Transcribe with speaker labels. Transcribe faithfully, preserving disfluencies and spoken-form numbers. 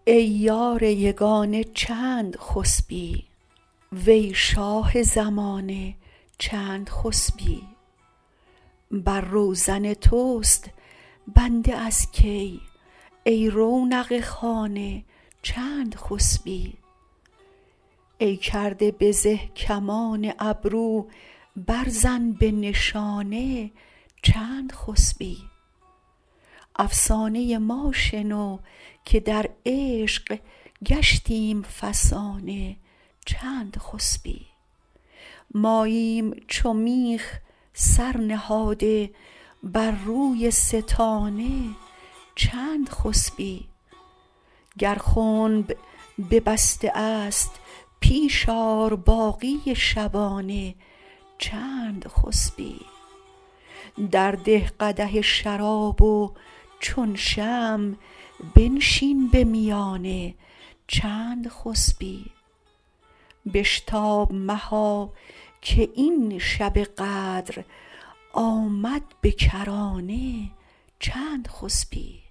Speaker 1: ای یار یگانه چند خسبی وی شاه زمانه چند خسبی بر روزن توست بنده از کی ای رونق خانه چند خسبی ای کرده بزه کمان ابرو برزن به نشانه چند خسبی افسانه ما شنو که در عشق گشتیم فسانه چند خسبی ماییم چو میخ سر نهاده بر روی ستانه چند خسبی گر خنب ببسته است پیش آر باقی شبانه چند خسبی درده قدح شراب و چون شمع بنشین به میانه چند خسبی بشتاب مها که این شب قدر آمد به کرانه چند خسبی